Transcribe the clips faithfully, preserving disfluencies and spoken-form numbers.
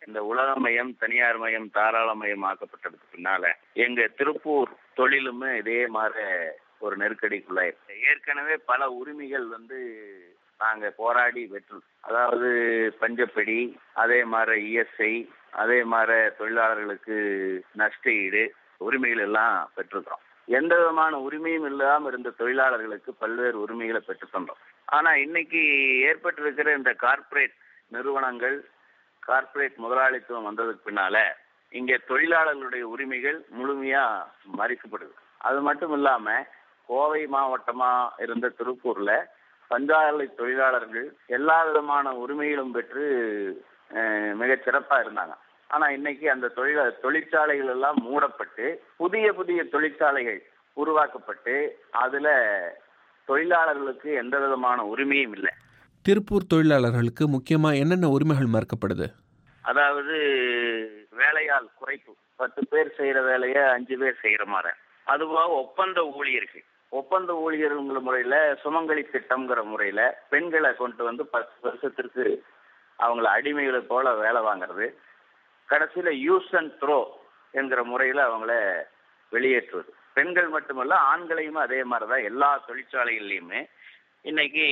இந்த உலகமயம், தனியார் மயம், தாராளமயம் ஆக்கப்பட்டதுக்கு பின்னால எங்க திருப்பூர் தொழிலுமே இதே மாதிரி ஒரு நெருக்கடிக்குள்ளாயிருக்கு. ஏற்கனவே பல உரிமைகள் வந்து நாங்க போராடி பெற்றோம். அதாவது பஞ்சப்படி, அதே மாதிரி இஎஸ்ஐ, அதே மாதிரி தொழிலாளர்களுக்கு நஷ்ட ஈடு உரிமைகள் எல்லாம் பெற்றிருக்கிறோம். எந்த விதமான உரிமையும் இல்லாம இருந்த தொழிலாளர்களுக்கு பல்வேறு உரிமைகளை பெற்று தந்தோம். ஆனா இன்னைக்கு ஏற்பட்டிருக்கிற இந்த கார்ப்பரேட் நிறுவனங்கள், கார்ப்பரேட் முதலாளித்துவம் வந்ததுக்கு பின்னால இங்க தொழிலாளர்களுடைய உரிமைகள் முழுமையா மறிக்கப்படுது. அது மட்டும் இல்லாம கோவை மாவட்டமா இருந்த திருப்பூர்ல பஞ்சாலை தொழிலாளர்கள் எல்லா விதமான உரிமைகளும் பெற்று மிகச் சிறப்பா இருந்தாங்க. ஆனா இன்னைக்கு அந்த தொழில தொழிற்சாலைகள் எல்லாம் மூடப்பட்டு புதிய புதிய தொழிற்சாலைகள் உருவாக்கப்பட்டு அதுல தொழிலாளர்களுக்கு எந்த விதமான உரிமையும் இல்லை. திருப்பூர் தொழிலாளர்களுக்கு முக்கியமா என்னென்ன உரிமைகள் மறுக்கப்படுது? அதாவது வேலையால் குறைப்பு, பத்து பேர் செய்யற வேலைய அஞ்சு பேர் செய்யற மாதிரி. அதுபோக ஒப்பந்த ஊழியர்கள், ஒப்பந்த ஊழியர்கள்ங்கிற முறையில சுமங்கலி திட்டம்ங்கிற முறையில பெண்களை கொண்டு வந்து பத்து வருஷத்திற்கு அவங்கள அடிமைகளை போல வேலை வாங்குறது. கடைசியில யூஸ் அண்ட் த்ரோ என்கிற முறையில அவங்கள வெளியேற்றுவது. பெண்கள் மட்டுமல்ல, ஆண்களையும் அதே மாதிரிதான் எல்லா தொழிற்சாலைகள்லையுமே இன்னைக்கு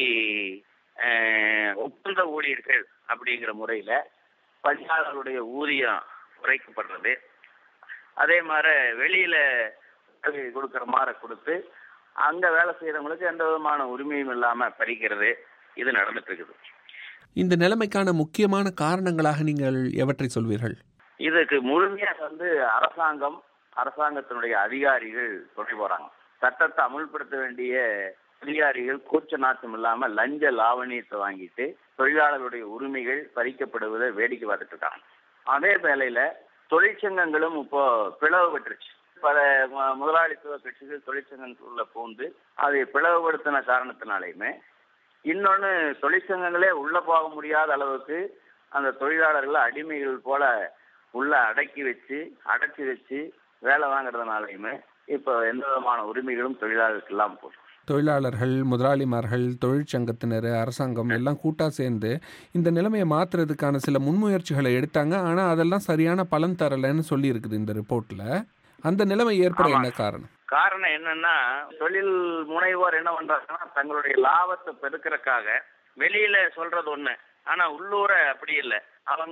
ஒப்பந்த ஊழியர்கள் அப்படிங்கிற முறையில பணியாளர்களுடைய ஊதியம் குறைக்கப்படுறது. அதே மாதிரி வெளியில கொடுக்கற மாதிரி கொடுத்து அங்க வேலை செய்யறவங்களுக்கு எந்த விதமான உரிமையும் இல்லாம பறிக்கிறது. இது நடந்துட்டு இருக்குது. இந்த நிலைமைக்கான முக்கியமான காரணங்களாக நீங்கள் எவற்றை சொல்வீர்கள்? இதுக்கு முழுமையா வந்து அரசாங்கம், அரசாங்கத்தினுடைய அதிகாரிகள் துணை போறாங்க. சட்டத்தை அமுல்படுத்த வேண்டிய அதிகாரிகள் கூச்ச நாட்டம் இல்லாம லஞ்ச லாவணியத்தை வாங்கிட்டு தொழிலாளர்களுடைய உரிமைகள் பறிக்கப்படுவதை வேடிக்கை பார்த்துட்டு இருக்காங்க. அதே வேளையில தொழிற்சங்கங்களும் இப்போ பிளவுபட்டுருச்சு. பல முதலாளித்துவ கட்சிகள் தொழிற்சங்கங்களுக்குள்ள பூந்து அதை பிளவுபடுத்தின காரணத்தினாலையுமே இன்னொன்னு தொழிற்சங்கங்களே உள்ள போக முடியாத அளவுக்கு அந்த தொழிலாளர்களை அடிமைகள் போல உள்ள அடக்கி வச்சு அடைச்சி வச்சு வேலை வாங்குறதுனாலையுமே இப்போ எந்த விதமான உரிமைகளும் தொழிலாளர்களுக்கு இல்லாமல் போகும். தொழிலாளர்கள், முதலாளிமார்கள், தொழிற்சங்கத்தினர், அரசாங்கம் எல்லாம் கூட்டா சேர்ந்து இந்த நிலைமையை மாற்றுறதுக்கான சில முன்முயற்சிகளை எடுத்தாங்க. ஆனால் அதெல்லாம் சரியான பலன் தரலைன்னு சொல்லி இருக்குது இந்த ரிப்போர்ட்ல. அந்த நிலைமை ஏற்பட என்ன காரணம்? காரணம் என்னன்னா, தொழில் முனைவோர் என்ன பண்றாங்கன்னா தங்களுடைய லாபத்தை பெருக்கிறதுக்காக வெளியில சொல்றது ஒண்ணு, ஆனா உள்ளூர அப்படி இல்லை. அவங்க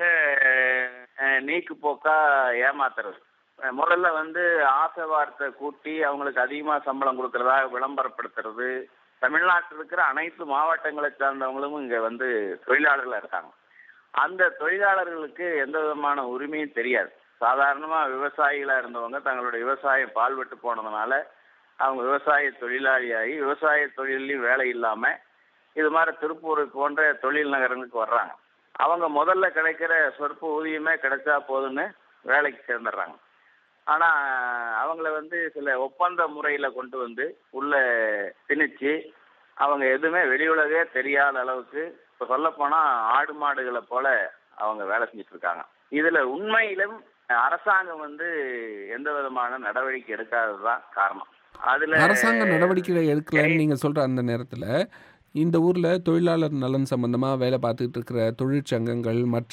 நீக்கு போக்கா ஏமாத்துறது. முதல்ல வந்து ஆசை வார்த்தை கூட்டி அவங்களுக்கு அதிகமா சம்பளம் கொடுக்கறதா விளம்பரப்படுத்துறது. தமிழ்நாட்டில் இருக்கிற அனைத்து மாவட்டங்களை சார்ந்தவங்களும் இங்க வந்து தொழிலாளர்களா இருக்காங்க. அந்த தொழிலாளர்களுக்கு எந்த விதமான உரிமையும் தெரியாது. சாதாரணமா விவசாயிகளா இருந்தவங்க தங்களுடைய விவசாயம் பால்பட்டு போனதுனால அவங்க விவசாய தொழிலாளியாகி விவசாய தொழிலையும் வேலை இல்லாம இது மாதிரி திருப்பூர் போன்ற தொழில் நகரங்களுக்கு வர்றாங்க. அவங்க முதல்ல கிடைக்கிற சொற்ப ஊதியமே கிடைச்சா போதுன்னு வேலைக்கு சேர்ந்துடுறாங்க. ஆனா அவங்கள வந்து சில ஒப்பந்த முறையில கொண்டு வந்து உள்ள திணிச்சு அவங்க எதுவுமே வெளி உலகே தெரியாத அளவுக்கு இப்ப சொல்ல போனா ஆடு மாடுகளை போல அவங்க வேலை செஞ்சுட்டு இருக்காங்க. இதுல உண்மையிலும் அரசாங்கம் வந்து எந்த விதமான நடவடிக்கை எடுக்காததுதான் காரணம். அதுல அரசாங்க நடவடிக்கை எடுக்கலன்னு நீங்க சொல்ற அந்த நேரத்துல இந்த ஊர்ல தொழிலாளர் நலன் சம்பந்தமா வேலை பார்த்துட்டு இருக்கிற தொழிற்சங்கங்கள், மற்ற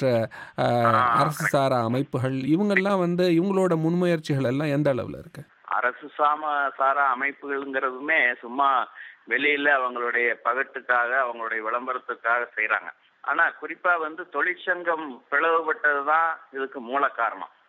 அரசு சாரா அமைப்புகள், இவங்கெல்லாம் வந்து இவங்களோட முன்முயற்சிகள் எல்லாம் எந்த அளவுல இருக்கு? அரசு சாம சாரா அமைப்புகள்ங்கிறதுமே சும்மா வெளியில அவங்களுடைய பகட்டுக்காக அவங்களுடைய விளம்பரத்துக்காக செய்யறாங்க. ஆனா குறிப்பா வந்து தொழிற்சங்கம் பிளவுபட்டதுதான் இதுக்கு மூல காரணம்.